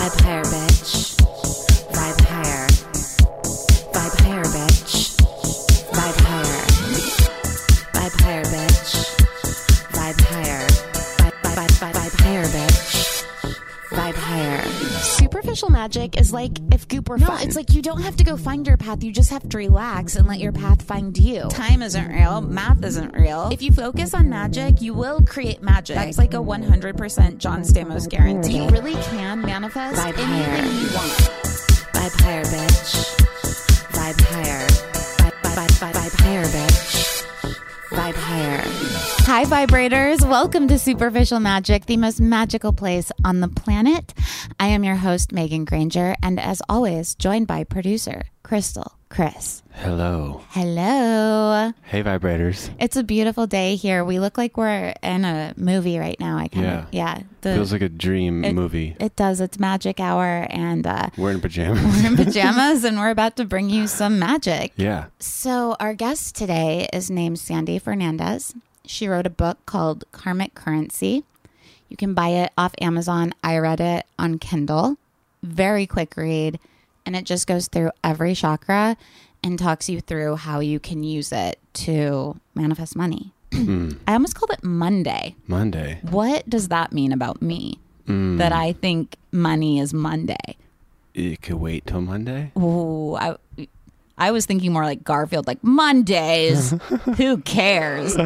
Vibe higher, bitch. Vibe higher. Vibe higher, bitch. Vibe higher. Vibe higher, bitch. Vibe higher. Vibe higher, bitch. Vibe higher. Superficial magic is like if goop were fun. It's like you don't have to go find your path. You just have to relax and let your path find you. Time isn't real. Math isn't real. If you focus on magic, you will create magic. That's like a 100% John Stamos guarantee. You really can manifest Vibe anything higher. you want. Vibe higher, bitch. Vibe higher. Vibe higher, bitch. Vibe higher. Hi, vibrators. Welcome to Superficial Magic, the most magical place on the planet. I am your host, Megan Granger, and as always, joined by producer Crystal Chris. Hello. Hello. Hey, vibrators. It's a beautiful day here. We look like we're in a movie right now. Feels like a dream movie. It does. It's magic hour, and We're in pajamas. we're in pajamas, and we're about to bring you some magic. Yeah. So our guest today is named Sandy Fernandez. She wrote a book called Karmic Currency. You can buy it off Amazon. I read it on Kindle. Very quick read. And it just goes through every chakra and talks you through how you can use it to manifest money. I almost called it Monday. Monday. What does that mean about me? That I think money is Monday. It could wait till Monday? Ooh, I was thinking more like Garfield, like Mondays. Who cares?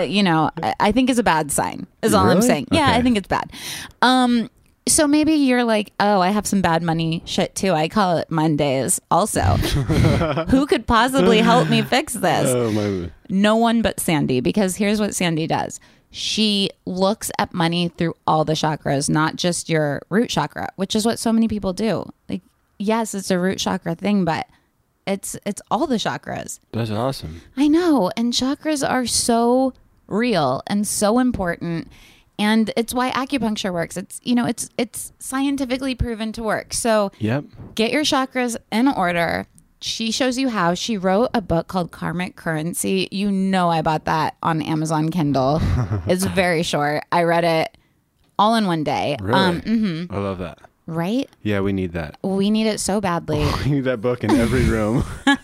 I think it's a bad sign. Is all I'm Really? saying. Yeah, Okay. I think it's bad. So maybe you're like, oh, I have some bad money shit too. I call it Mondays also. Who could possibly help me fix this? Oh, my. No one but Sandy, because here's what Sandy does. She looks at money through all the chakras, not just your root chakra, which is what so many people do. Like, yes, it's a root chakra thing, but it's all the chakras. That's awesome. I know. And chakras are so real and so important. And it's why acupuncture works. It's scientifically proven to work. So Yep. get your chakras in order. She shows you how. She wrote a book called Karmic Currency. You know, I bought that on Amazon Kindle. It's very short. I read it all in one day. Really? I love that. Right? Yeah, we need that. We need it so badly. We need that book in every room.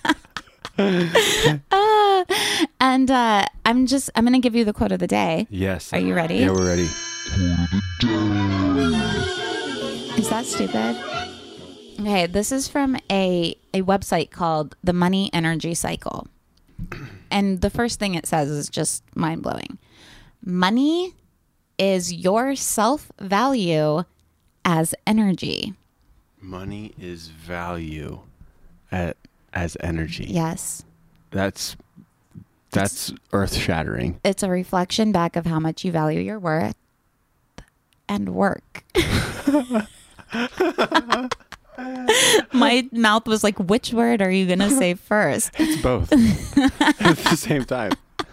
And I'm going to give you the quote of the day. Yes. Are you ready? Yeah, we're ready. Is that stupid? Okay, this is from a website called The Money Energy Cycle. And the first thing it says is just mind-blowing. Money is your self-value as energy. Money is value as energy. Yes. That's earth-shattering. It's a reflection back of how much you value your worth and work. My mouth was like, which word are you going to say first? It's both at the same time.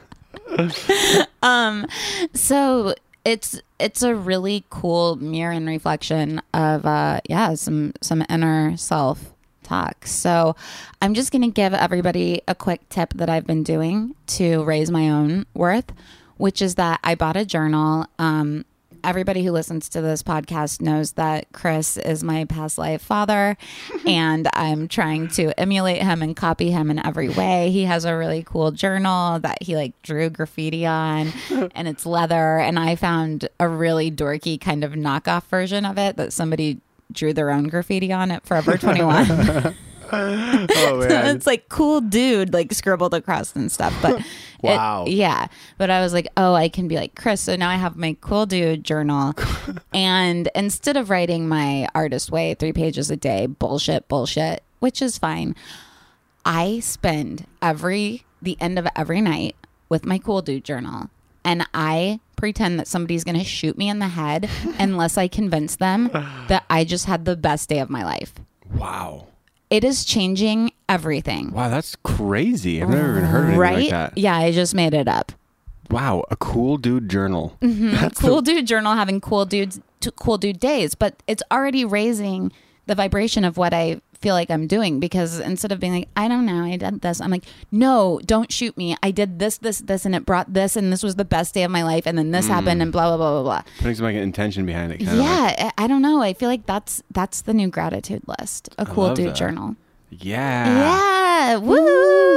So it's a really cool mirror and reflection of some inner self talk. So I'm just going to give everybody a quick tip that I've been doing to raise my own worth, which is that I bought a journal. Everybody who listens to this podcast knows that Chris is my past life father, and I'm trying to emulate him and copy him in every way. He has a really cool journal that he drew graffiti on, and it's leather. And I found a really dorky kind of knockoff version of it that somebody drew their own graffiti on at Forever 21. Oh, man. It's like cool dude scribbled across and stuff, but Wow. but I was like, oh, I can be like Chris. So now I have my cool dude journal, and instead of writing my artist way 3 pages a day bullshit, which is fine, I spend the end of every night with my cool dude journal, and I pretend that somebody's going to shoot me in the head unless I convince them that I just had the best day of my life. Wow. It is changing everything. Wow, that's crazy. I've never even heard of anything like that. Yeah, I just made it up. Wow, a cool dude journal. That's cool dude journal having cool dude days, but it's already raising the vibration of what I feel like I'm doing, because instead of being like, I don't know, I did this, I'm like, no, don't shoot me. I did this, and it brought this, and this was the best day of my life, and then this happened, and blah, blah, blah, blah, blah. Putting some like intention behind it. Yeah, I don't know. I feel like that's the new gratitude list. A cool dude journal. Yeah. Woo!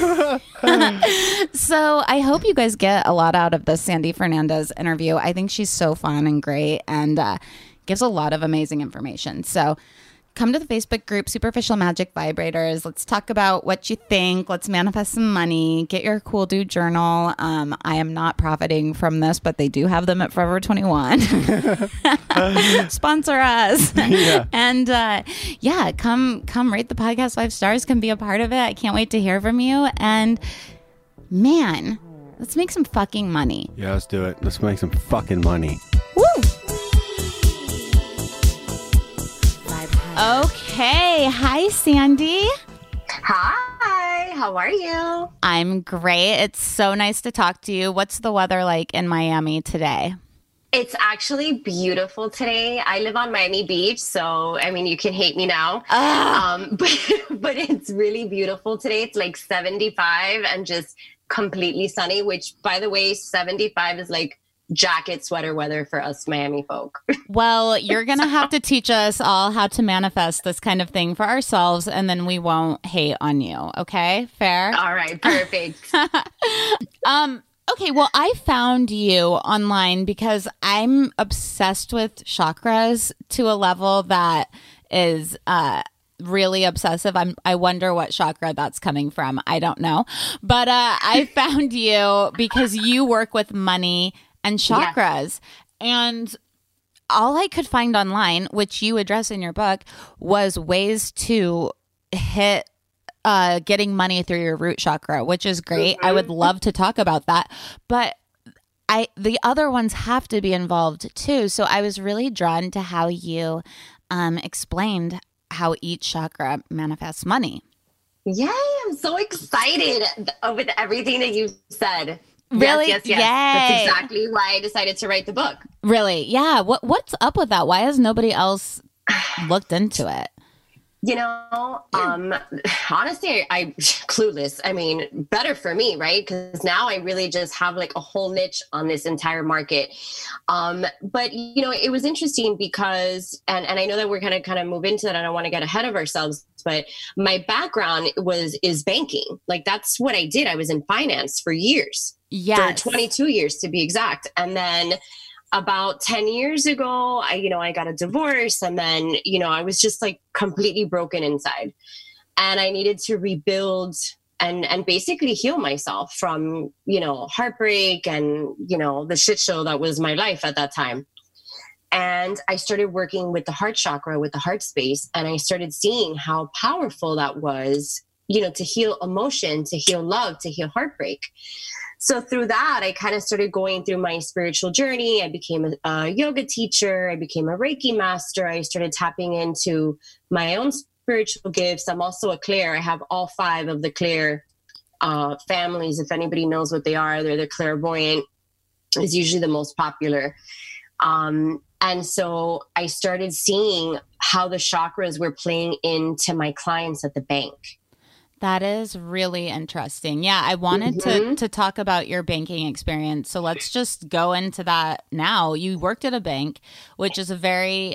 So I hope you guys get a lot out of this Sandy Fernandez interview. I think she's so fun and great, and gives a lot of amazing information. So come to the Facebook group, Superficial Magic Vibrators. Let's talk about what you think. Let's manifest some money. Get your cool dude journal. I am not profiting from this, but they do have them at Forever 21. Sponsor us. Yeah. And come rate the podcast 5 stars. Come be a part of it. I can't wait to hear from you. And man, let's make some fucking money. Yeah, let's do it. Let's make some fucking money. Woo! Okay. Hi, Sandy. Hi. How are you? I'm great. It's so nice to talk to you. What's the weather like in Miami today? It's actually beautiful today. I live on Miami Beach, so I mean, you can hate me now. But it's really beautiful today. It's like 75 and just completely sunny, which, by the way, 75 is like jacket sweater weather for us Miami folk. Well, you're going to have to teach us all how to manifest this kind of thing for ourselves, and then we won't hate on you. Okay? Fair? All right. Perfect. Okay, well, I found you online because I'm obsessed with chakras to a level that is really obsessive. I wonder what chakra that's coming from. I don't know. But I found you because you work with money and chakras. Yeah. And all I could find online, which you address in your book, was ways to hit getting money through your root chakra, which is great. I would love to talk about that. But the other ones have to be involved too. So I was really drawn to how you explained how each chakra manifests money. Yay, I'm so excited with everything that you said. Really? Yes. Yay. That's exactly why I decided to write the book. Really? Yeah. What's up with that? Why has nobody else looked into it? You know, honestly, I'm clueless. I mean, better for me, right? Because now I really just have like a whole niche on this entire market. But, you know, it was interesting because, and I know that we're going to kind of move into that. I don't want to get ahead of ourselves, but my background is banking. Like, that's what I did. I was in finance for years. Yes. For 22 years to be exact. And then about 10 years ago, I got a divorce, and then, I was just like completely broken inside, and I needed to rebuild and basically heal myself from, heartbreak and, the shit show that was my life at that time. And I started working with the heart chakra, with the heart space. And I started seeing how powerful that was, to heal emotion, to heal love, to heal heartbreak. So through that, I kind of started going through my spiritual journey. I became a yoga teacher. I became a Reiki master. I started tapping into my own spiritual gifts. I'm also a Claire. I have all 5 of the Claire families. If anybody knows what they are, they're the clairvoyant. Is usually the most popular. And so I started seeing how the chakras were playing into my clients at the bank. That is really interesting. Yeah, I wanted to talk about your banking experience. So let's just go into that now. You worked at a bank, which is a very,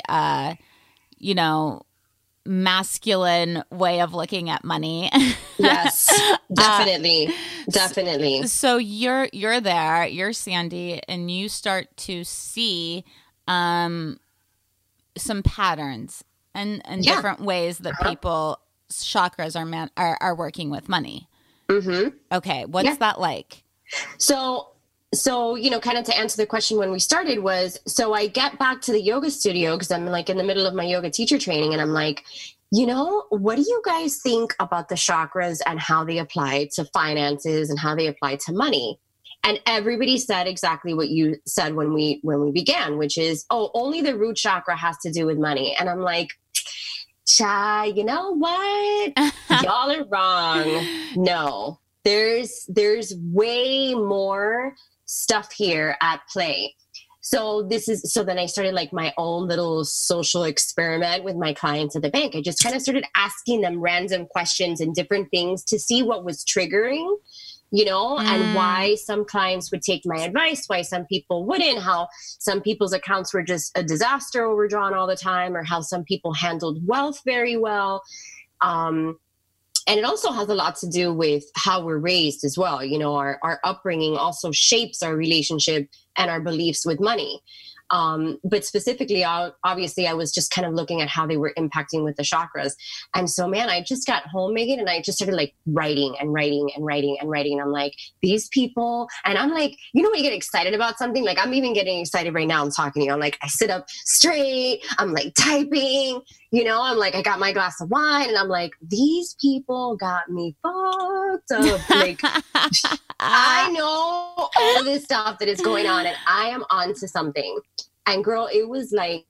masculine way of looking at money. Yes, definitely. So you're there, you're Sandy, and you start to see some patterns and different ways that people chakras are working with money. Okay, what's that like? So kind of to answer the question when we started was, so I get back to the yoga studio because I'm like in the middle of my yoga teacher training, and I'm like, what do you guys think about the chakras and how they apply to finances and how they apply to money? And everybody said exactly what you said when we began, which is, only the root chakra has to do with money. And I'm like, Chai, you know what? Y'all are wrong. No, there's way more stuff here at play. So then I started like my own little social experiment with my clients at the bank. I just kind of started asking them random questions and different things to see what was triggering, and why some clients would take my advice, why some people wouldn't, how some people's accounts were just a disaster, overdrawn all the time, or how some people handled wealth very well. And it also has a lot to do with how we're raised as well. Our upbringing also shapes our relationship and our beliefs with money. But specifically, obviously, I was just kind of looking at how they were impacting with the chakras. And so, man, I just got home, Megan, and I just started like writing and writing and writing and writing. And I'm like, these people, and I'm like, when you get excited about something, like I'm even getting excited right now. I'm talking to you. I'm like, I sit up straight. I'm like typing, I'm like, I got my glass of wine and I'm like, these people got me fucked up. Like, I know all this stuff that is going on and I am onto something. And girl, it was like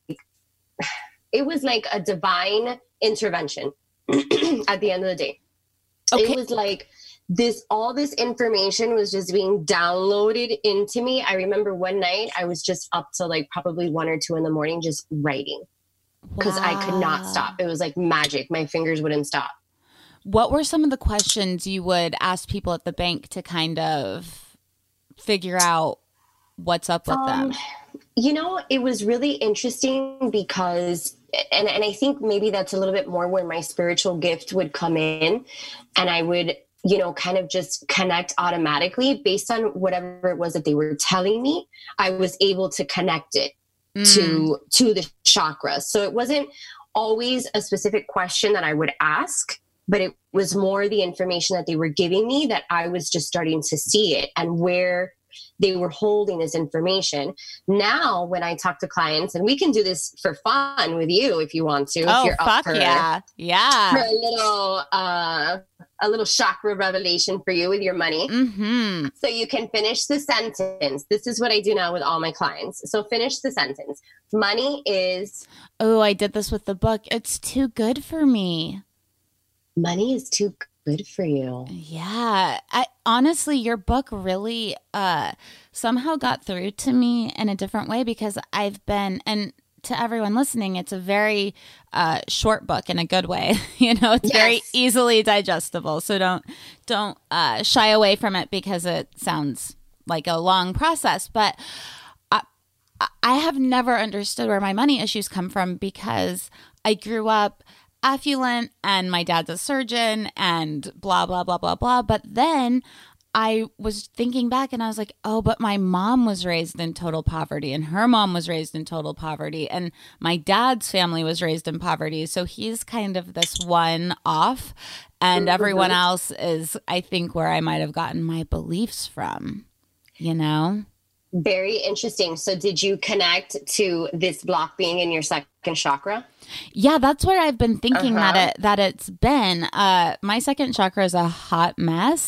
a divine intervention at the end of the day. Okay. It was like all this information was just being downloaded into me. I remember one night I was just up till like probably 1 or 2 in the morning, just writing because I could not stop. It was like magic. My fingers wouldn't stop. What were some of the questions you would ask people at the bank to kind of figure out what's up with them? It was really interesting because, and I think maybe that's a little bit more where my spiritual gift would come in, and I would, kind of just connect automatically based on whatever it was that they were telling me. I was able to connect it to the chakras. So it wasn't always a specific question that I would ask, but it was more the information that they were giving me that I was just starting to see it and where they were holding this information. Now, when I talk to clients, and we can do this for fun with you if you want to. If you're up for, yeah. For a little chakra revelation for you with your money. Mm-hmm. So you can finish the sentence. This is what I do now with all my clients. So finish the sentence. Money is... Oh, I did this with the book. It's too good for me. Money is too good for you. Yeah. Honestly, your book really somehow got through to me in a different way because I've been, and to everyone listening, it's a very short book in a good way. It's very easily digestible. So don't shy away from it because it sounds like a long process. But I have never understood where my money issues come from because I grew up affluent and my dad's a surgeon and blah, blah, blah, blah, blah. But then I was thinking back and I was like, oh, but my mom was raised in total poverty and her mom was raised in total poverty and my dad's family was raised in poverty. So he's kind of this one off and everyone else is, I think, where I might have gotten my beliefs from, Very interesting. So did you connect to this block being in your second chakra? Yeah, that's where I've been thinking that it's been. My second chakra is a hot mess.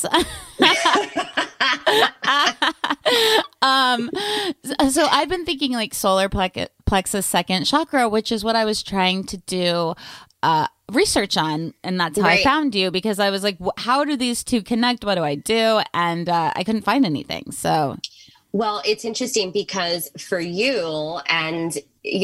So I've been thinking like solar plexus second chakra, which is what I was trying to do research on. And that's how I found you because I was like, how do these two connect? What do I do? And I couldn't find anything. So... Well, it's interesting because for you and,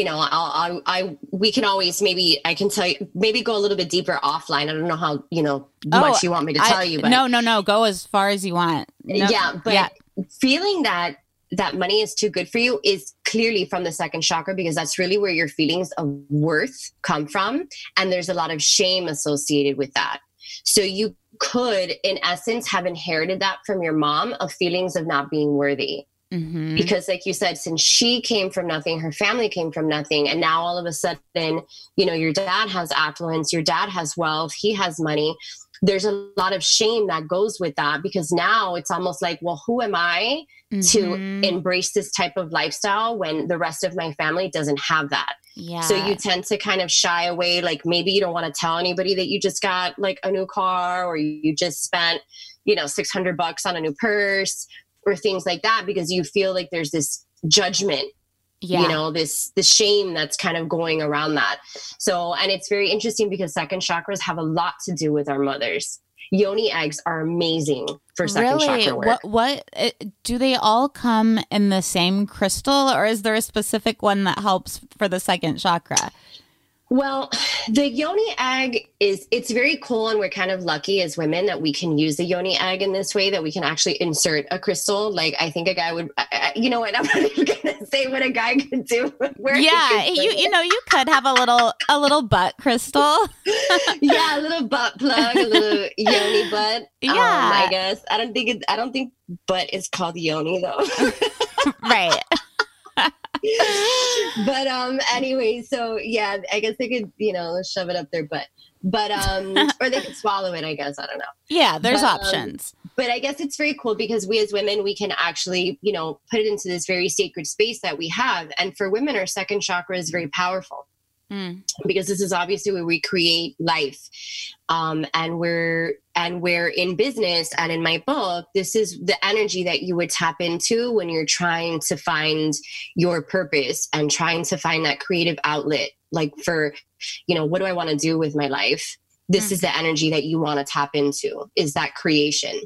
we can always, I can tell you, maybe go a little bit deeper offline. I don't know how, much you want me to tell you. But No. Go as far as you want. Feeling that money is too good for you is clearly from the second chakra because that's really where your feelings of worth come from. And there's a lot of shame associated with that. So you could, in essence, have inherited that from your mom of feelings of not being worthy. Mm-hmm. Because like you said, since she came from nothing, her family came from nothing. And now all of a sudden, your dad has affluence, your dad has wealth, he has money. There's a lot of shame that goes with that because now it's almost like, well, who am I to embrace this type of lifestyle when the rest of my family doesn't have that? Yeah. So you tend to kind of shy away. Like maybe you don't want to tell anybody that you just got like a new car or you just spent, $600 on a new purse or things like that, because you feel like there's this judgment, this shame that's kind of going around that. So, and it's very interesting because second chakras have a lot to do with our mothers. yoni eggs are amazing for second chakra work. Do they all come in the same crystal, or is there a specific one that helps for the second chakra? Well, the yoni egg it's very cool, and we're kind of lucky as women that we can use the yoni egg in this way, that we can actually insert a crystal. Like, I think a guy would, you know what, I'm not even going to say what a guy could do. You could have a little butt crystal. Yeah, a little butt plug, a little yoni butt. Yeah. I guess. I don't think butt is called yoni though. Right. But anyway, so yeah, I guess they could, shove it up their butt, but or they could swallow it, I guess. I don't know. Yeah, there's options. But I guess it's very cool because we as women, we can actually, put it into this very sacred space that we have. And for women, our second chakra is very powerful. Because this is obviously where we create life. And we're in business, and in my book, this is the energy that you would tap into when you're trying to find your purpose and trying to find that creative outlet. Like for, what do I want to do with my life? This is the energy that you want to tap into, is that creation.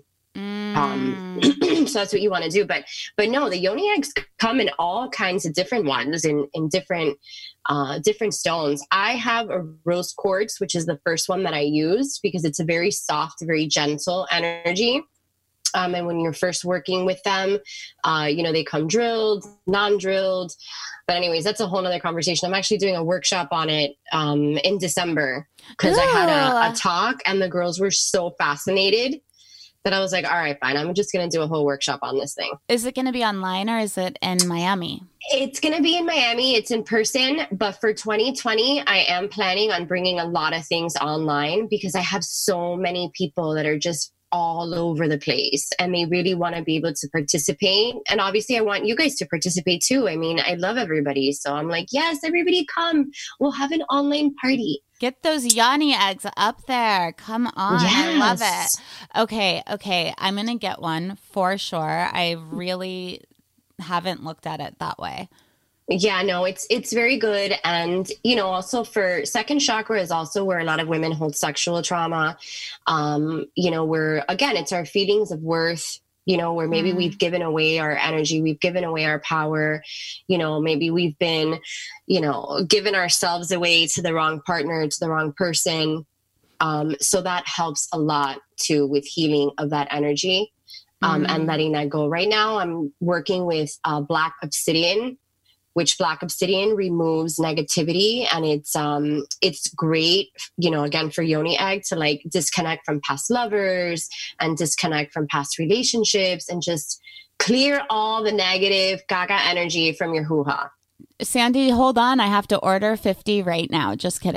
So that's what you want to do. But no, the yoni eggs come in all kinds of different ones, in different stones. I have a rose quartz, which is the first one that I used because it's a very soft, very gentle energy. And when you're first working with them, they come drilled, non-drilled. But anyways, that's a whole nother conversation. I'm actually doing a workshop on it in December because I had a talk, and the girls were so fascinated that I was like, all right, fine. I'm just going to do a whole workshop on this thing. Is it going to be online, or is it in Miami? It's going to be in Miami. It's in person. But for 2020, I am planning on bringing a lot of things online because I have so many people that are just all over the place and they really want to be able to participate. And obviously I want you guys to participate too. I mean, I love everybody. So I'm like, yes, everybody come. We'll have an online party. Get those yoni eggs up there. Come on. Yes. I love it. Okay. I'm going to get one for sure. I really haven't looked at it that way. Yeah, no, it's very good. And, also for second chakra is also where a lot of women hold sexual trauma. Where, again, it's our feelings of worth, where maybe we've given away our energy, we've given away our power, maybe we've been, given ourselves away to the wrong partner, to the wrong person. So that helps a lot too with healing of that energy and letting that go. Right now, I'm working with Black Obsidian, which Black Obsidian removes negativity, and it's great, again, for yoni egg to like disconnect from past lovers and disconnect from past relationships and just clear all the negative gaga energy from your hoo-ha. Sandy, hold on. I have to order 50 right now. Just kidding.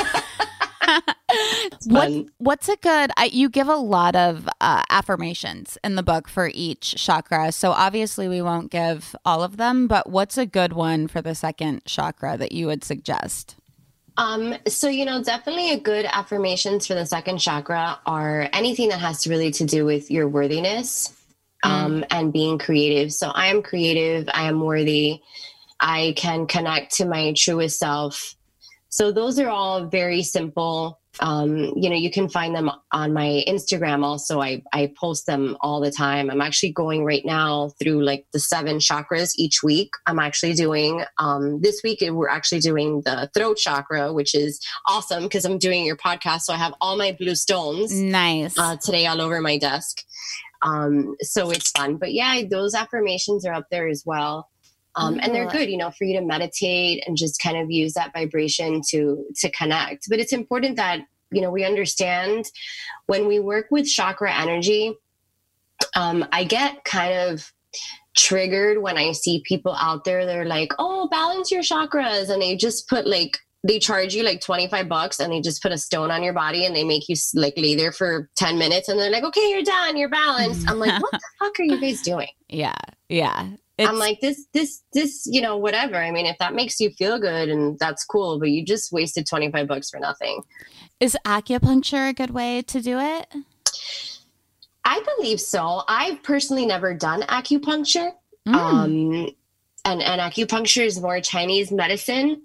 What's a good, you give a lot of affirmations in the book for each chakra. So obviously we won't give all of them, but what's a good one for the second chakra that you would suggest? So, definitely a good affirmations for the second chakra are anything that has to really to do with your worthiness, and being creative. So I am creative. I am worthy. I can connect to my truest self. So those are all very simple. You can find them on my Instagram. Also, I post them all the time. I'm actually going right now through like the 7 chakras each week. I'm actually doing, this week, we're actually doing the throat chakra, which is awesome because I'm doing your podcast. So I have all my blue stones. Nice. Today all over my desk. So it's fun. But yeah, those affirmations are up there as well. And they're good, for you to meditate and just kind of use that vibration to connect. But it's important that, we understand when we work with chakra energy, I get kind of triggered when I see people out there, they're like, oh, balance your chakras. And they just put they charge you like $25 and they just put a stone on your body and they make you like lay there for 10 minutes. And they're like, okay, you're done. You're balanced. I'm like, what the fuck are you guys doing? Yeah. I'm like, this, whatever. I mean, if that makes you feel good and that's cool, but you just wasted $25 for nothing. Is acupuncture a good way to do it? I believe so. I've personally never done acupuncture. And acupuncture is more Chinese medicine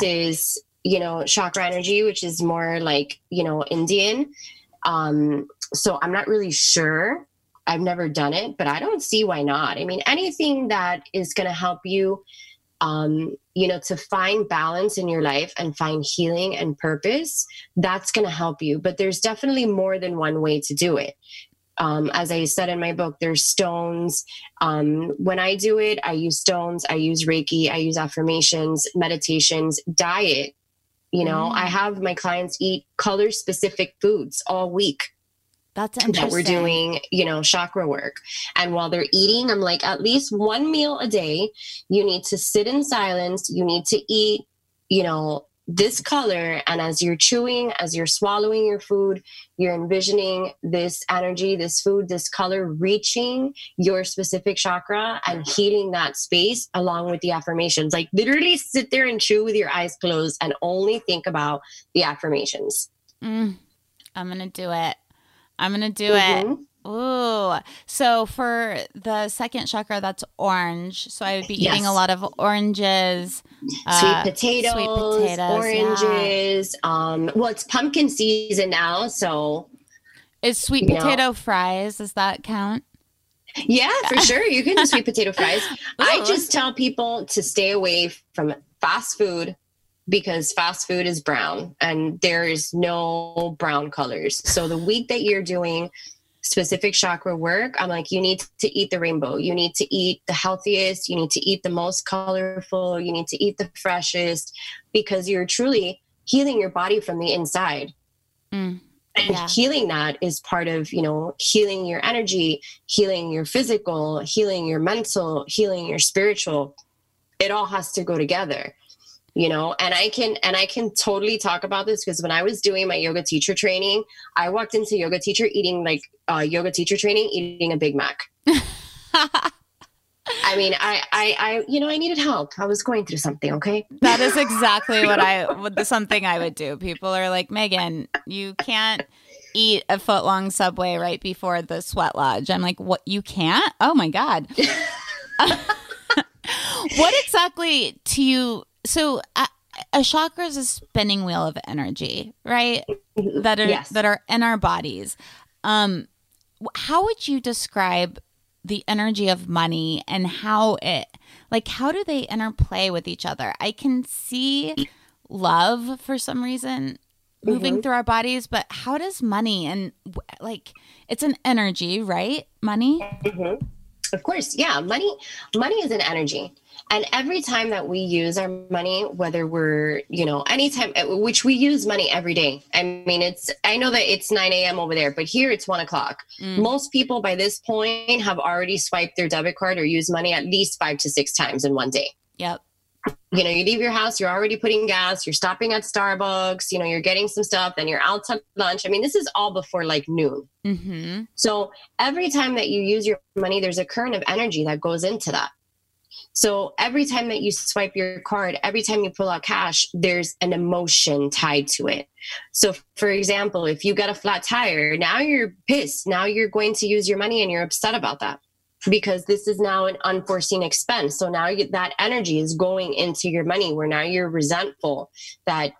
versus, chakra energy, which is more like, Indian. So I'm not really sure. I've never done it, but I don't see why not. I mean, anything that is going to help you, to find balance in your life and find healing and purpose, that's going to help you. But there's definitely more than one way to do it. As I said in my book, there's stones. When I do it, I use stones, I use Reiki, I use affirmations, meditations, diet. I have my clients eat color specific foods all week. That's interesting. That we're doing, chakra work. And while they're eating, I'm like, at least one meal a day, you need to sit in silence. You need to eat, this color. And as you're chewing, as you're swallowing your food, you're envisioning this energy, this food, this color reaching your specific chakra and healing that space along with the affirmations. Like literally sit there and chew with your eyes closed and only think about the affirmations. I'm going to do it. It. Ooh. So for the second chakra, that's orange. So I would be eating a lot of oranges. Sweet potatoes, oranges. Yeah. Well, it's pumpkin season now. So is sweet potato fries, does that count? Yeah, for sure. You can do sweet potato fries. I just tell people to stay away from fast food, because fast food is brown and there is no brown colors. So the week that you're doing specific chakra work, I'm like, you need to eat the rainbow. You need to eat the healthiest. You need to eat the most colorful. You need to eat the freshest, because you're truly healing your body from the inside. And healing that is part of, healing your energy, healing your physical, healing your mental, healing your spiritual. It all has to go together. And I can totally talk about this, because when I was doing my yoga teacher training, I walked into yoga teacher training, eating a Big Mac. I mean, I needed help. I was going through something. Okay. That is exactly something I would do. People are like, Megan, you can't eat a foot-long Subway right before the sweat lodge. I'm like, what? You can't? Oh my God. What exactly to you? So a chakra is a spinning wheel of energy, right? That are in our bodies. How would you describe the energy of money and how do they interplay with each other? I can see love for some reason moving through our bodies, but how does money and it's an energy, right? Money? Mm-hmm. Of course. Yeah. Money is an energy. And every time that we use our money, whether we're, anytime, which we use money every day. I mean, I know that it's 9 a.m. over there, but here it's 1 o'clock. Most people by this point have already swiped their debit card or used money at least 5 to 6 times in one day. Yep. You leave your house, you're already putting gas, you're stopping at Starbucks, you're getting some stuff, then you're out to lunch. I mean, this is all before noon. Mm-hmm. So every time that you use your money, there's a current of energy that goes into that. So every time that you swipe your card, every time you pull out cash, there's an emotion tied to it. So for example, if you got a flat tire, now you're pissed. Now you're going to use your money and you're upset about that, because this is now an unforeseen expense. So now that energy is going into your money, where now you're resentful that,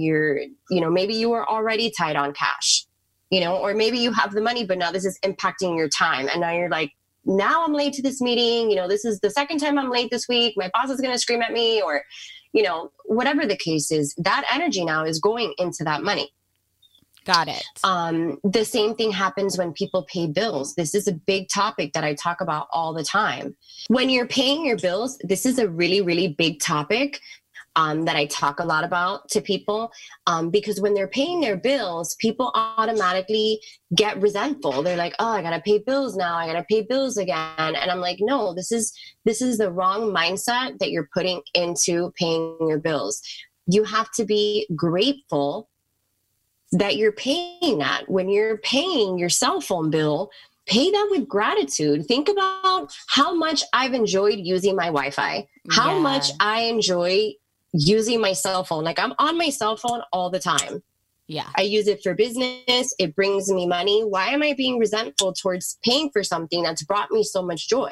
maybe you were already tied on cash, or maybe you have the money, but now this is impacting your time. And now you're like, now I'm late to this meeting. This is the second time I'm late this week. My boss is going to scream at me, or, whatever the case is, that energy now is going into that money. Got it. The same thing happens when people pay bills. This is a big topic that I talk about all the time. When you're paying your bills, this is a really, really big topic that I talk a lot about to people, because when they're paying their bills, people automatically get resentful. They're like, oh, I got to pay bills now. I got to pay bills again. And I'm like, no, this is the wrong mindset that you're putting into paying your bills. You have to be grateful that you're paying that. When you're paying your cell phone bill, pay that with gratitude. Think about how much I've enjoyed using my Wi-Fi, how much I enjoy using my cell phone. Like I'm on my cell phone all the time. Yeah. I use it for business. It brings me money. Why am I being resentful towards paying for something that's brought me so much joy?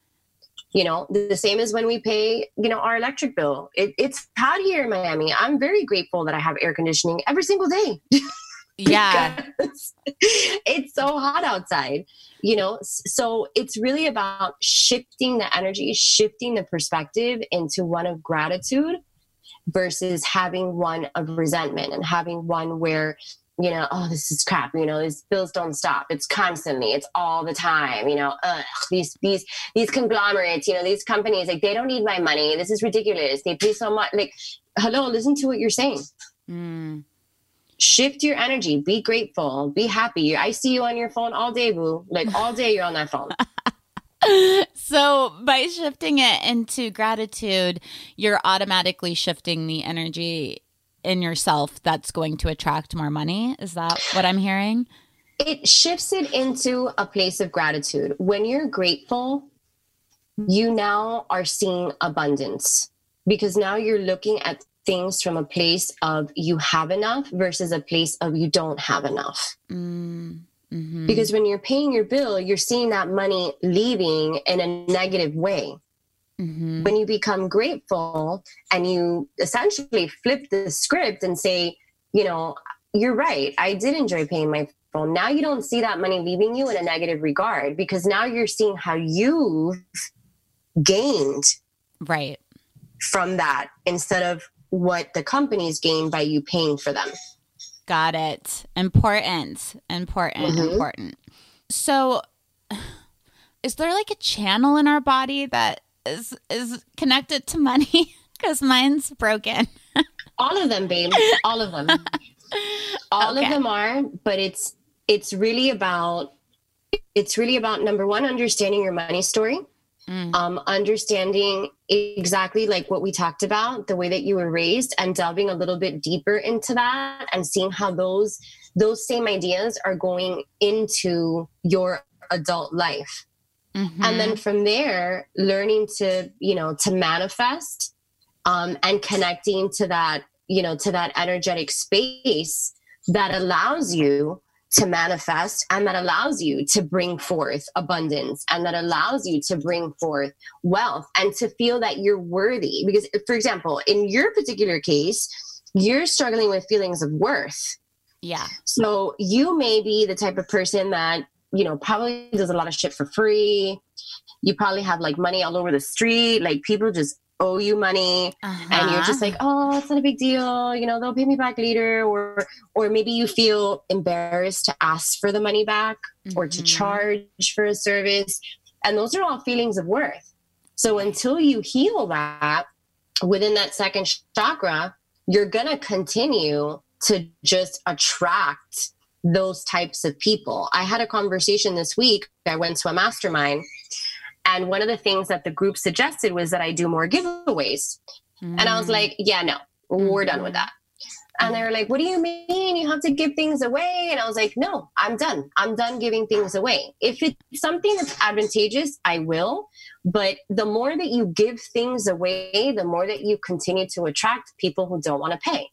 The same as when we pay, our electric bill. It's hot here in Miami. I'm very grateful that I have air conditioning every single day. Yeah. because it's so hot outside, you know? So it's really about shifting the energy, shifting the perspective into one of gratitude versus having one of resentment and having one where, you know, oh, this is crap. You know, these bills don't stop. It's constantly, it's all the time, you know, these conglomerates, you know, these companies, like, they don't need my money. This is ridiculous. They pay so much. Like, hello, listen to what you're saying. Shift your energy. Be grateful. Be happy. I see you on your phone all day, boo. Like, all day you're on that phone. So by shifting it into gratitude, you're automatically shifting the energy in yourself that's going to attract more money. Is that what I'm hearing? It shifts it into a place of gratitude. When you're grateful, you now are seeing abundance, because now you're looking at things from a place of you have enough versus a place of you don't have enough. Mm-hmm. Because when you're paying your bill, you're seeing that money leaving in a negative way. Mm-hmm. When you become grateful and you essentially flip the script and say, you know, you're right, I did enjoy paying my phone. Now you don't see that money leaving you in a negative regard, because now you're seeing how you've gained right from that instead of what the companies gain by you paying for them. Got it. Important. So is there like a channel in our body that is connected to money? Because mine's broken. All of them, babe. All of them. All of them are, but it's really about number one, understanding your money story. Understanding exactly like what we talked about, the way that you were raised, and delving a little bit deeper into that and seeing how those same ideas are going into your adult life. Mm-hmm. And then from there, learning to manifest, and connecting to that, to that energetic space that allows you to manifest, and that allows you to bring forth abundance, and that allows you to bring forth wealth, and to feel that you're worthy. Because, for example, in your particular case, you're struggling with feelings of worth. Yeah. So you may be the type of person that, probably does a lot of shit for free. You probably have like money all over the street. Like, people just owe you money, and you're just like, oh, it's not a big deal. They'll pay me back later. Or maybe you feel embarrassed to ask for the money back, or to charge for a service. And those are all feelings of worth. So until you heal that within that second chakra, you're going to continue to just attract those types of people. I had a conversation this week. I went to a mastermind, and one of the things that the group suggested was that I do more giveaways. And I was like, yeah, no, we're done with that. And they were like, what do you mean you have to give things away? And I was like, no, I'm done. I'm done giving things away. If it's something that's advantageous, I will. But the more that you give things away, the more that you continue to attract people who don't want to pay.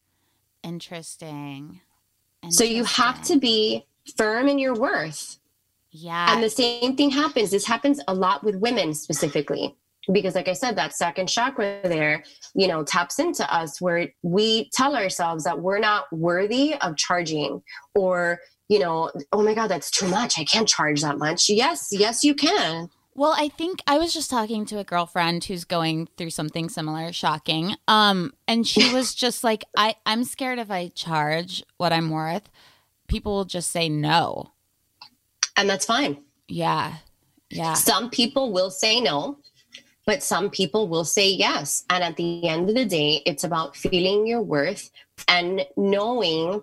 Interesting. So you have to be firm in your worth. Yeah. And the same thing happens. This happens a lot with women specifically, because like I said, that second chakra there, taps into us, where we tell ourselves that we're not worthy of charging, or, oh my God, that's too much. I can't charge that much. Yes, you can. Well, I think I was just talking to a girlfriend who's going through something similar, shocking. And she was just like, I'm scared if I charge what I'm worth, people will just say no. And that's fine. Yeah. Some people will say no, but some people will say yes. And at the end of the day, it's about feeling your worth and knowing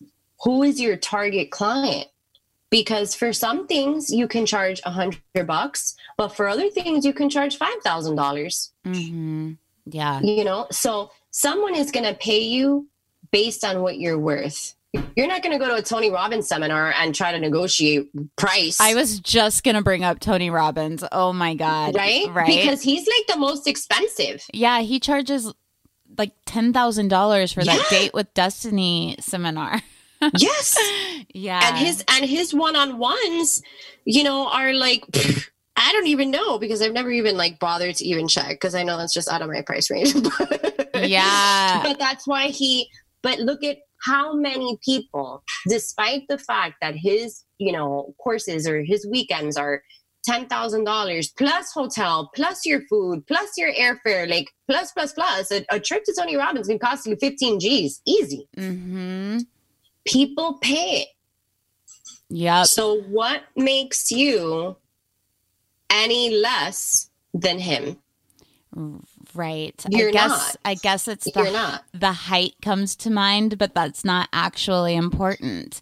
who is your target client. Because for some things you can charge $100, but for other things you can charge $5,000. Mm-hmm. Yeah. So someone is going to pay you based on what you're worth. You're not going to go to a Tony Robbins seminar and try to negotiate price. I was just going to bring up Tony Robbins. Oh my God. Right? Because he's like the most expensive. Yeah. He charges like $10,000 for that Date with Destiny seminar. Yes. Yeah. And his one-on-ones, are like, I don't even know, because I've never even like bothered to even check, because I know that's just out of my price range. Yeah. But that's why but look at how many people, despite the fact that his, courses or his weekends are $10,000 plus hotel, plus your food, plus your airfare, like plus. A trip to Tony Robbins can cost you 15 G's, easy. Mm-hmm. People pay it. Yep. So what makes you any less than him? Right. You're I guess it's You're not. the height comes to mind, but that's not actually important.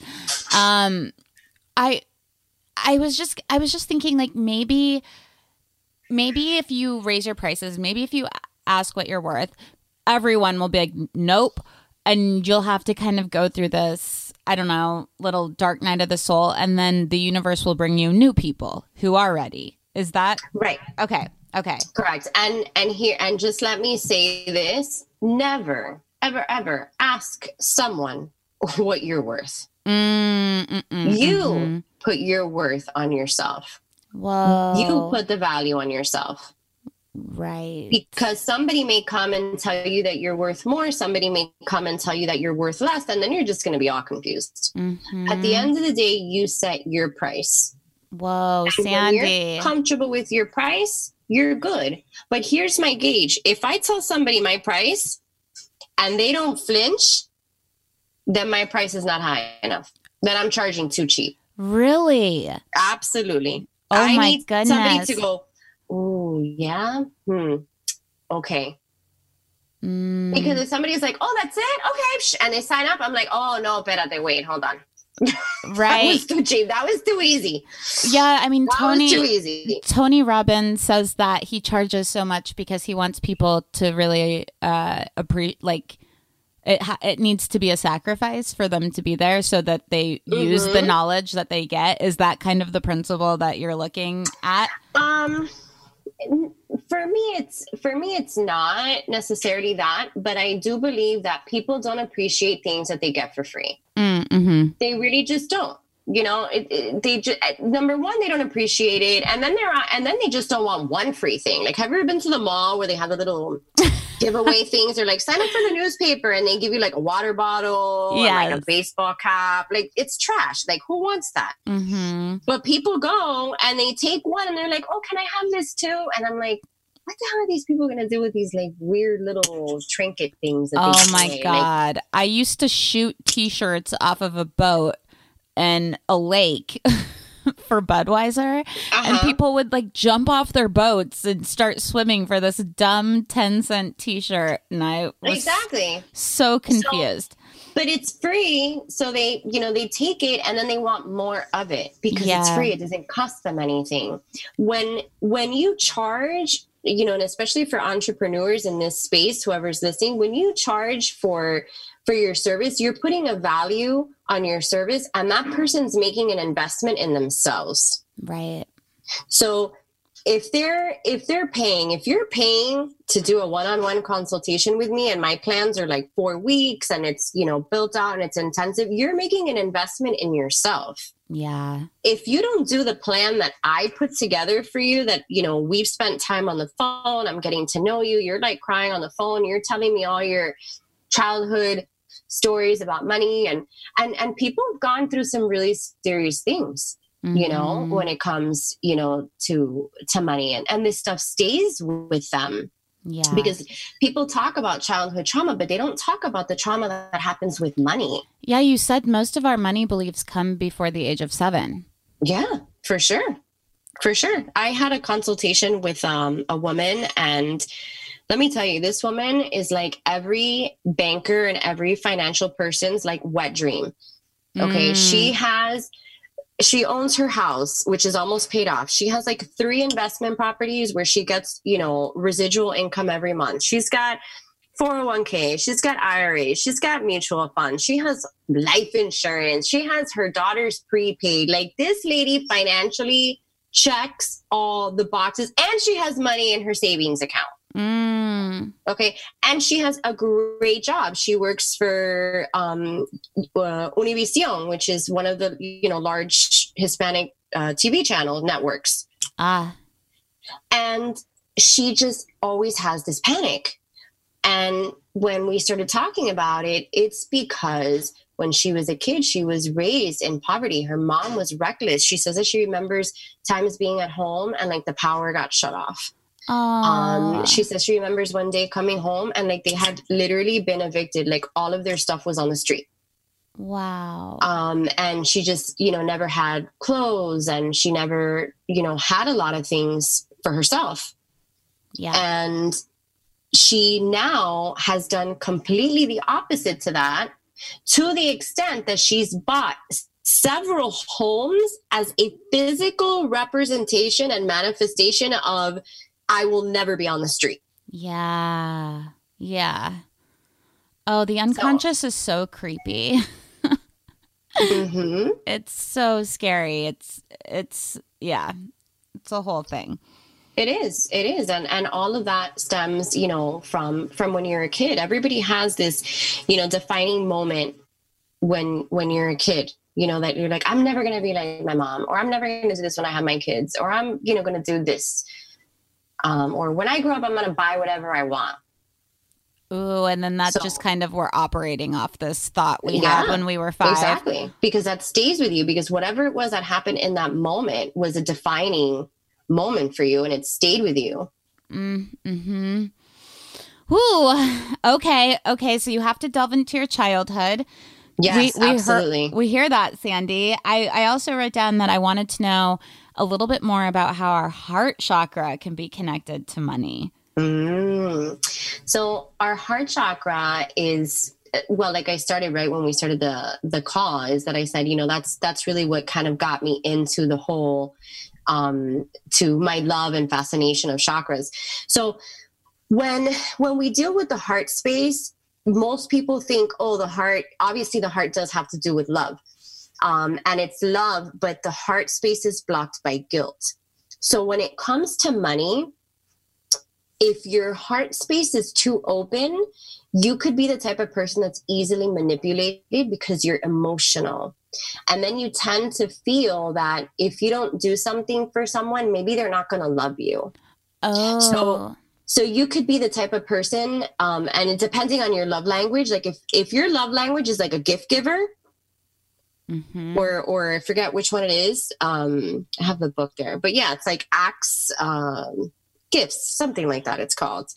I was just thinking, like, maybe if you raise your prices, maybe if you ask what you're worth, everyone will be like, nope. And you'll have to kind of go through this, I don't know, little dark night of the soul. And then the universe will bring you new people who are ready. Is that right? Okay. Correct. And just let me say this: never, ever ask someone what you're worth. You put your worth on yourself. Whoa. You put the value on yourself. Right. Because somebody may come and tell you that you're worth more. Somebody may come and tell you that you're worth less. And then you're just going to be all confused. Mm-hmm. At the end of the day, you set your price. Whoa, And Sandy. when you're comfortable with your price, you're good. But here's my gauge. If I tell somebody my price and they don't flinch, then my price is not high enough. Then I'm charging too cheap. Really? Absolutely. Oh, I my need goodness. somebody to go, oh, yeah? Okay. Because if somebody's like, oh, that's it? Okay. And they sign up, I'm like, oh, no, espérate, wait, hold on. Right. That was too cheap. That was too easy. Yeah, I mean, That was too easy. Tony Robbins says that he charges so much because he wants people to really appreciate, it needs to be a sacrifice for them to be there so that they use the knowledge that they get. Is that kind of the principle that you're looking at? For me, it's not necessarily that, but I do believe that people don't appreciate things that they get for free. Mm-hmm. They really just don't. They just, number one, they don't appreciate it, and then they just don't want one free thing. Like, have you ever been to the mall where they have the little giveaway things? They're like, sign up for the newspaper, and they give you like a water bottle, and like a baseball cap. Like, it's trash. Like, who wants that? Mm-hmm. But people go and they take one, and they're like, oh, can I have this too? And I'm like, what the hell are these people going to do with these like weird little trinket things? Oh my God. I used to shoot t-shirts off of a boat in a lake for Budweiser, and people would like jump off their boats and start swimming for this dumb 10-cent t-shirt, and I was so confused. But it's free, so they take it and then they want more of it because it's free. It doesn't cost them anything. When you charge, and especially for entrepreneurs in this space, whoever's listening, when you charge for your service, you're putting a value on your service, and that person's making an investment in themselves. Right. So if you're paying to do a one-on-one consultation with me, and my plans are like 4 weeks and it's, built out and it's intensive, you're making an investment in yourself. Yeah. If you don't do the plan that I put together for you, that, we've spent time on the phone, I'm getting to know you, you're like crying on the phone, you're telling me all your childhood stories about money, and people have gone through some really serious things, when it comes, to money, and this stuff stays with them. Yeah. Because people talk about childhood trauma, but they don't talk about the trauma that happens with money. Yeah, you said most of our money beliefs come before the age of 7. Yeah, for sure. For sure. I had a consultation with a woman, and let me tell you, this woman is like every banker and every financial person's like wet dream. Okay. She owns her house, which is almost paid off. She has like 3 investment properties where she gets, residual income every month. She's got 401k. She's got IRAs. She's got mutual funds. She has life insurance. She has her daughter's prepaid. Like, this lady financially checks all the boxes, and she has money in her savings account. Okay. And she has a great job. She works for Univision, which is one of the, large Hispanic TV channel networks. And she just always has this panic. And when we started talking about it, it's because when she was a kid, she was raised in poverty. Her mom was reckless. She says that she remembers times being at home and like the power got shut off. She says she remembers one day coming home and like they had literally been evicted. Like all of their stuff was on the street. Wow. And she just, you know, never had clothes, and she never, you know, had a lot of things for herself. Yeah. And she now has done completely the opposite to that, to the extent that she's bought several homes as a physical representation and manifestation of, I will never be on the street. Yeah. Yeah. Oh, the unconscious is so creepy. Mm-hmm. It's so scary. It's yeah, it's a whole thing. It is. And all of that stems, you know, from when you're a kid. Everybody has this, you know, defining moment when you're a kid, you know, that you're like, I'm never going to be like my mom, or I'm never going to do this when I have my kids, or I'm, you know, going to do this. Or when I grow up, I'm going to buy whatever I want. Ooh, and then that's just kind of, we're operating off this thought we had when we were 5. Exactly. Because that stays with you, because whatever it was that happened in that moment was a defining moment for you, and it stayed with you. Mm-hmm. Ooh, okay. So you have to delve into your childhood. Yes, absolutely. We hear that, Sandy. I also wrote down that I wanted to know a little bit more about how our heart chakra can be connected to money. So our heart chakra is, well, like I started right when we started the call, is that I said, you know, that's really what kind of got me into the whole, to my love and fascination of chakras. So when we deal with the heart space, most people think, oh, the heart, obviously the heart does have to do with love. And it's love, but the heart space is blocked by guilt. So when it comes to money, if your heart space is too open, you could be the type of person that's easily manipulated because you're emotional. And then you tend to feel that if you don't do something for someone, maybe they're not going to love you. Oh. So you could be the type of person, and it, depending on your love language, like if your love language is like a gift giver, mm-hmm. or I forget which one it is. I have the book there, but yeah, it's like acts, gifts, something like that it's called.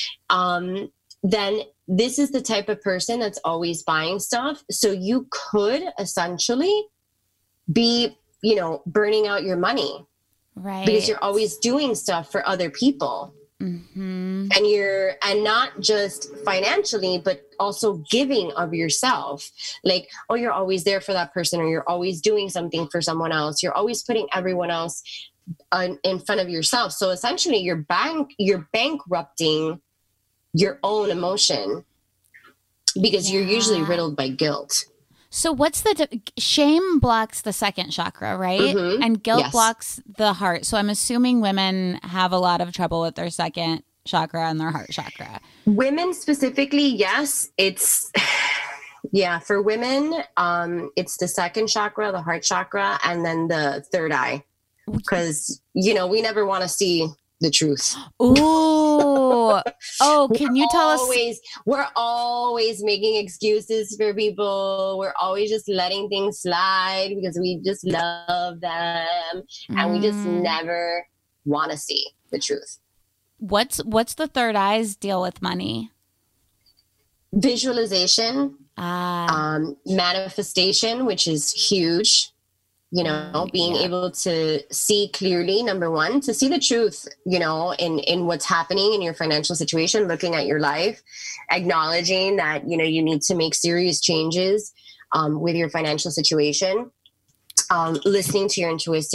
Then this is the type of person that's always buying stuff. So you could essentially be, you know, burning out your money. Right. Because you're always doing stuff for other people. Mm-hmm. And not just financially, but also giving of yourself. Like, oh, you're always there for that person, or you're always doing something for someone else. You're always putting everyone else in front of yourself. So essentially you're bankrupting your own emotion, because you're usually riddled by guilt. So what's shame blocks the second chakra, right? Mm-hmm. And guilt blocks the heart. So I'm assuming women have a lot of trouble with their second chakra and their heart chakra. Women specifically, yes. It's, yeah, for women, it's the second chakra, the heart chakra, and then the third eye. Because, you know, we never want to see the truth. Ooh. Oh, can you tell us? We're always making excuses for people. We're always just letting things slide because we just love them. And we just never want to see the truth. What's the third eye's deal with money? Visualization, manifestation, which is huge. You know, being able to see clearly, number one, to see the truth, you know, in what's happening in your financial situation, looking at your life, acknowledging that, you know, you need to make serious changes with your financial situation, listening to your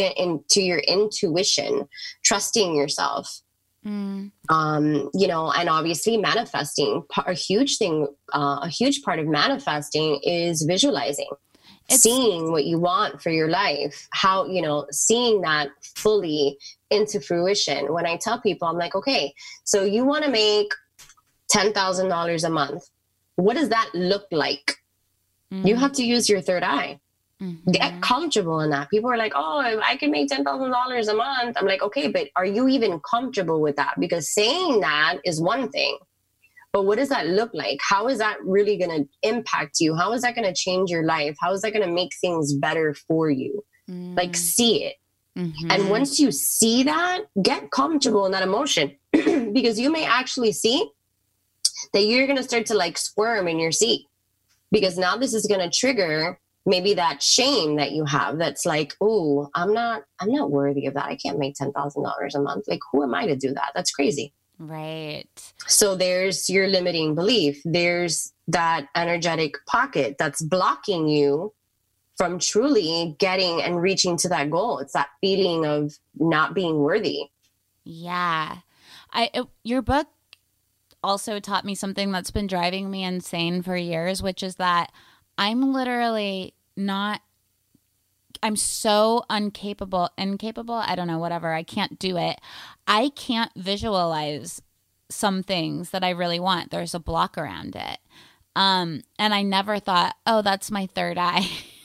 intuition, trusting yourself, you know, and obviously manifesting. A huge part of manifesting is visualizing. Seeing what you want for your life, how, you know, seeing that fully into fruition. When I tell people, I'm like, okay, so you want to make $10,000 a month. What does that look like? You have to use your third eye. Get comfortable in that. People are like, oh, I can make $10,000 a month. I'm like, okay, but are you even comfortable with that? Because saying that is one thing, But what does that look like? How is that really going to impact you? How is that going to change your life? How is that going to make things better for you? Like, see it. And once you see that, get comfortable in that emotion, because you may actually see that you're going to start to like squirm in your seat, because now this is going to trigger maybe that shame that you have. That's like, oh, I'm not worthy of that. I can't make $10,000 a month. Like, who am I to do that? That's crazy. Right. So there's your limiting belief. There's that energetic pocket that's blocking you from truly getting and reaching to that goal. It's that feeling of not being worthy. Yeah. Your book also taught me something that's been driving me insane for years, which is that I'm literally not, I'm so incapable, I don't know, whatever. I can't do it. I can't visualize some things that I really want. There's a block around it. And I never thought, oh, that's my third eye.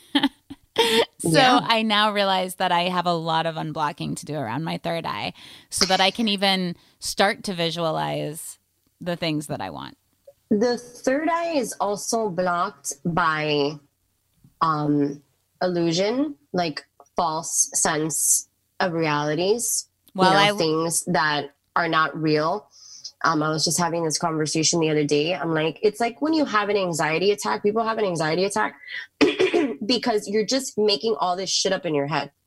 So I now realize that I have a lot of unblocking to do around my third eye so that I can even start to visualize the things that I want. The third eye is also blocked by illusion, like false sense of realities, things that are not real. I was just having this conversation the other day. I'm like, it's like when you have an anxiety attack, people have an anxiety attack because you're just making all this shit up in your head.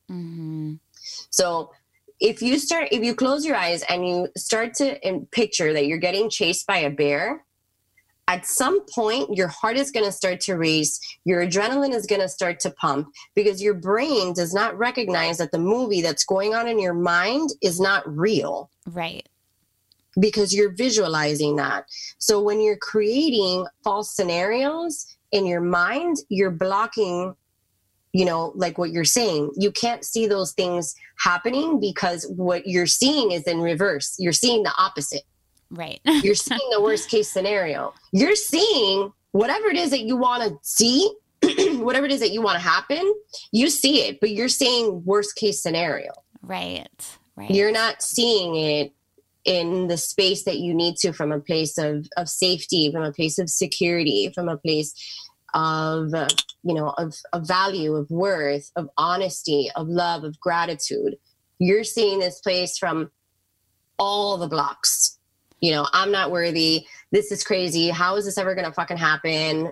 So if you close your eyes and you start to picture that you're getting chased by a bear, at some point, your heart is going to start to race. Your adrenaline is going to start to pump because your brain does not recognize that the movie that's going on in your mind is not real. Right. Because you're visualizing that. So when you're creating false scenarios in your mind, you're blocking, like what you're saying. You can't see those things happening because what you're seeing is in reverse. You're seeing the opposite. Right. You're seeing the worst case scenario. You're seeing whatever it is that you want to see, whatever it is that you want to happen, you see it, but you're seeing worst case scenario. Right. You're not seeing it in the space that you need to, from a place of safety, from a place of security, from a place of, of value, of worth, of honesty, of love, of gratitude. You're seeing this place from all the blocks. I'm not worthy. This is crazy. How is this ever going to fucking happen?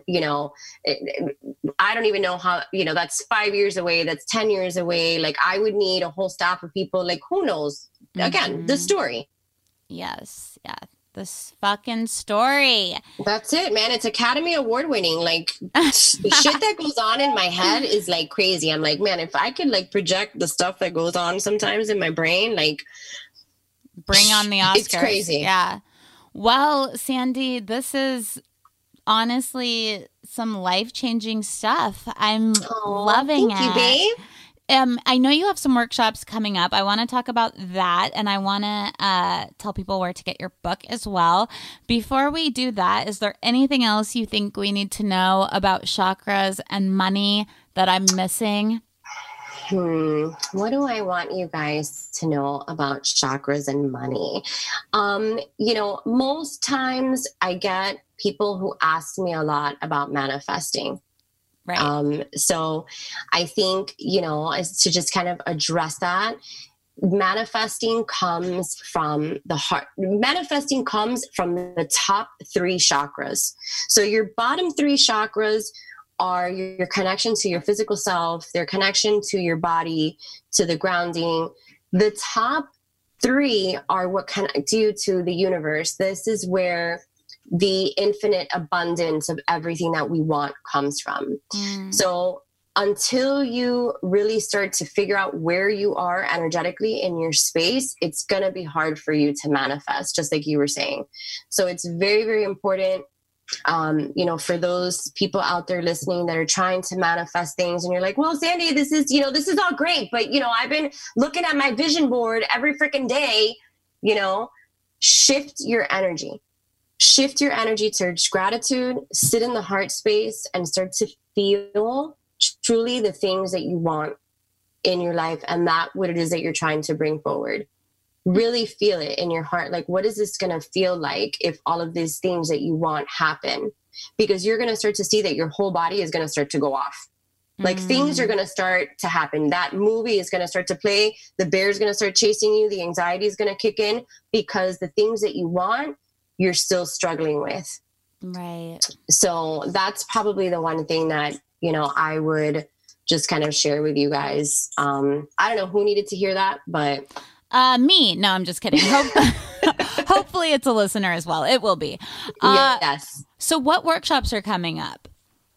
I don't even know how, that's 5 years away. That's 10 years away. Like, I would need a whole staff of people. Like, who knows? Again, the story. Yes. Yeah. This fucking story. That's it, man. It's Academy Award winning. Like, the shit that goes on in my head is like crazy. I'm like, man, if I could like project the stuff that goes on sometimes in my brain, like, bring on the Oscars. It's crazy. Yeah. Well, Sandy, this is honestly some life-changing stuff. I'm loving it. Thank you, babe. I know you have some workshops coming up. I want to talk about that, and I want to tell people where to get your book as well. Before we do that, is there anything else you think we need to know about chakras and money that I'm missing? What do I want you guys to know about chakras and money? Most times I get people who ask me a lot about manifesting. Right. So I think, to just kind of address that, manifesting comes from the heart. Manifesting comes from the top 3 chakras. So your bottom 3 chakras are your connection to your physical self, their connection to your body, to the grounding. The top 3 are what connect you to the universe. This is where the infinite abundance of everything that we want comes from. So until you really start to figure out where you are energetically in your space, it's going to be hard for you to manifest, just like you were saying. So it's very, very important. For those people out there listening that are trying to manifest things, and you're like, well, Sandy, this is all great, but I've been looking at my vision board every freaking day. Shift your energy towards gratitude, sit in the heart space and start to feel truly the things that you want in your life and that what it is that you're trying to bring forward. Really feel it in your heart. Like, what is this going to feel like if all of these things that you want happen? Because you're going to start to see that your whole body is going to start to go off. Like things are going to start to happen. That movie is going to start to play. The bear is going to start chasing you. The anxiety is going to kick in because the things that you want, you're still struggling with. Right. So that's probably the one thing that, you know, I would just kind of share with you guys. I don't know who needed to hear that, but me. No, I'm just kidding. Hopefully it's a listener as well. It will be. Yes. So what workshops are coming up?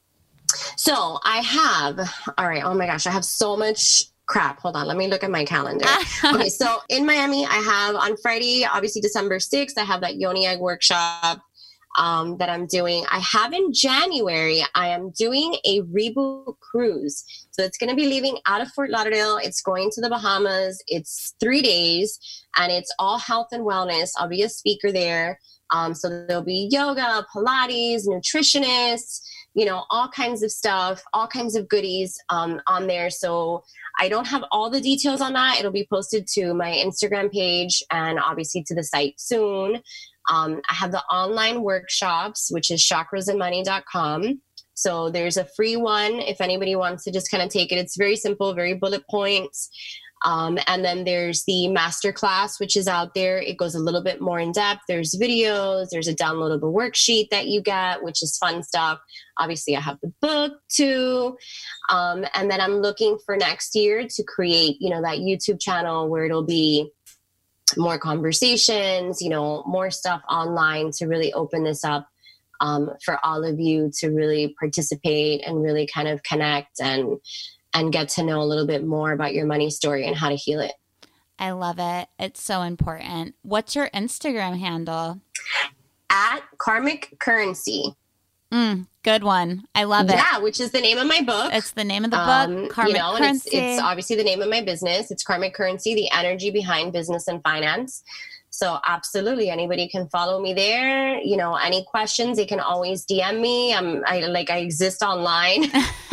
So I have, all right. Oh my gosh. I have so much crap. Hold on. Let me look at my calendar. Okay. So in Miami, I have on Friday, obviously December 6th, I have that Yoni Egg workshop that I'm doing. I have in January, I am doing a reboot cruise. So it's going to be leaving out of Fort Lauderdale. It's going to the Bahamas. It's 3 days and it's all health and wellness. I'll be a speaker there. So there'll be yoga, Pilates, nutritionists, you know, all kinds of stuff, all kinds of goodies on there. So I don't have all the details on that. It'll be posted to my Instagram page and obviously to the site soon. I have the online workshops, which is chakrasandmoney.com. So there's a free one if anybody wants to just kind of take it. It's very simple, very bullet points. And then there's the masterclass, which is out there. It goes a little bit more in depth. There's videos. There's a downloadable worksheet that you get, which is fun stuff. Obviously, I have the book too. And then I'm looking for next year to create, you know, that YouTube channel where it'll be more conversations, you know, more stuff online to really open this up for all of you to really participate and really kind of connect and get to know a little bit more about your money story and how to heal it. I love it. It's so important. What's your Instagram handle? At Karmic Currency. Good one. I love it. Yeah, which is the name of my book. It's the name of the book, Karmic Currency. It's obviously the name of my business. It's Karmic Currency, the energy behind business and finance. So absolutely, anybody can follow me there. You know, any questions, they can always DM me. I exist online.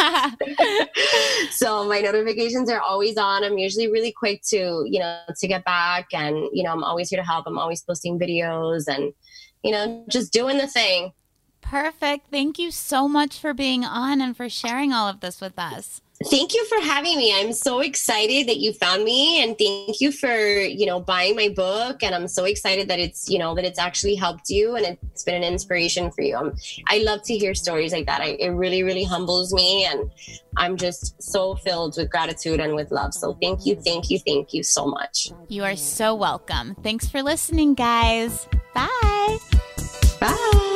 So my notifications are always on. I'm usually really quick to get back. And, you know, I'm always here to help. I'm always posting videos and, you know, just doing the thing. Perfect. Thank you so much for being on and for sharing all of this with us. Thank you for having me. I'm so excited that you found me, and thank you for, you know, buying my book. And I'm so excited that it's, you know, that it's actually helped you and it's been an inspiration for you. I love to hear stories like that. It really, really humbles me, and I'm just so filled with gratitude and with love. So thank you so much. You are so welcome. Thanks for listening, guys. Bye. Bye.